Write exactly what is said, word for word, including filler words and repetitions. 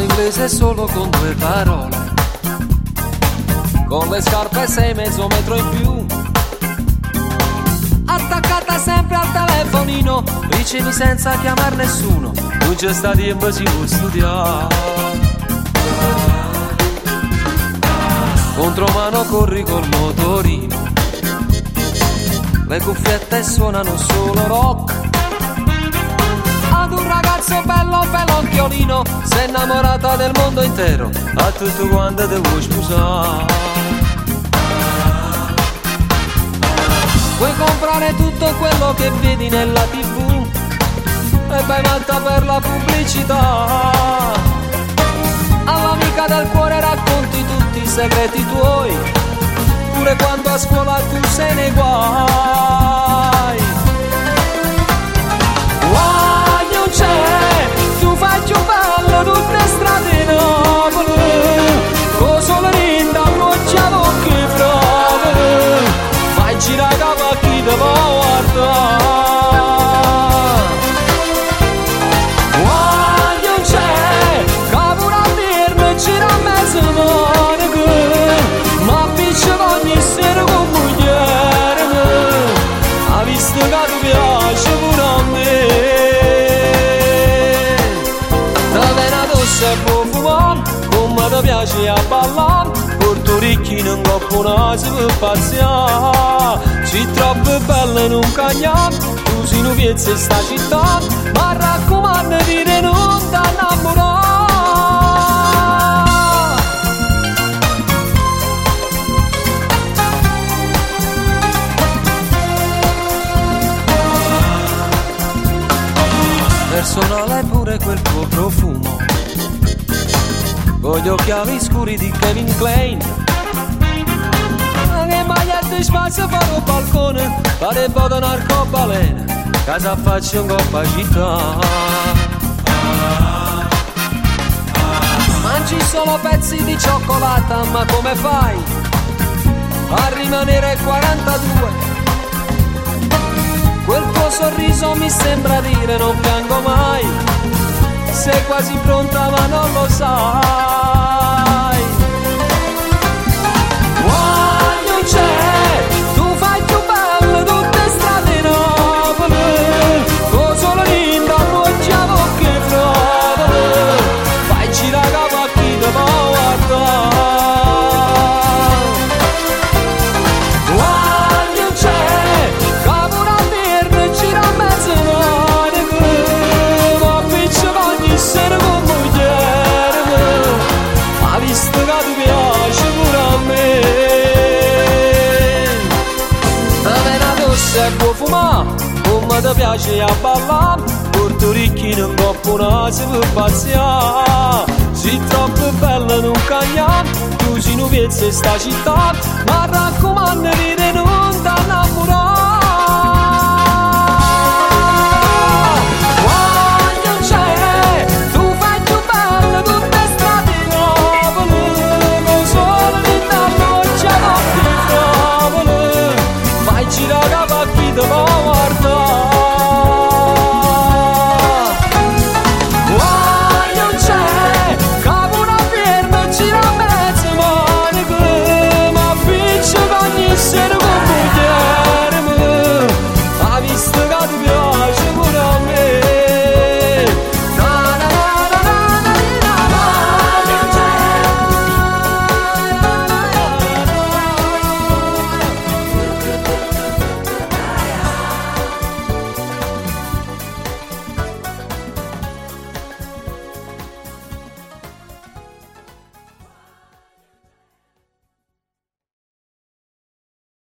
inglese solo con due parole, con le scarpe sei mezzo metro in più, attaccata sempre al telefonino, ricevi senza chiamar nessuno, non c'è sta tempo si può studiare. Contromano corri col motorino, le cuffiette suonano solo rock, ad un ragazzo bello pelocchiolino, sei innamorata del mondo intero, a tutto quanto te vuoi sposare. Vuoi comprare tutto quello che vedi nella tivù e vai matta per la pubblicità. All'amica del cuore racconti tutti i segreti tuoi, pure quando a scuola tu sei nei guai. Guai non c'è, tu fai più bello tutte strade in Napoli, con solo rinda appoggiamo che prove, fai girare capo a chi te va a guardare. Guai non c'è, capo una birra gira a mezzo monaco, ma piccia ogni sera con mugliere, ha visto che ti piace pure a me. Da vena addosso e può fumare, come ti piace a ballare, porto ricchi non coppo naso per pazziare. Sei troppo bella e non cagnare, tu sei nubiezza in sta città, ma raccomando di non t'annamorare. Personale pure quel tuo profumo, con gli occhiali scuri di Kevin Klein, che magliette spazio fuori al balcone, pare bodo narcobalena, casa faccio un coppa città. Mangi solo pezzi di cioccolata, ma come fai a rimanere quarantadue? Quel tuo sorriso mi sembra dire non piango mai, sei quasi pronta ma non lo sai. Guai non c'è, tu fai più bello tutte strade in Napoli, con solo linda appoggiamo che prove, fai girare capo a chi te va a guardare. Se può fumare, come ti piace a ballare, porto ricchi non coppo naso per pazziare. Sei troppo bella non cagnare, tu sei nubiezza in sta città, ma raccomando di non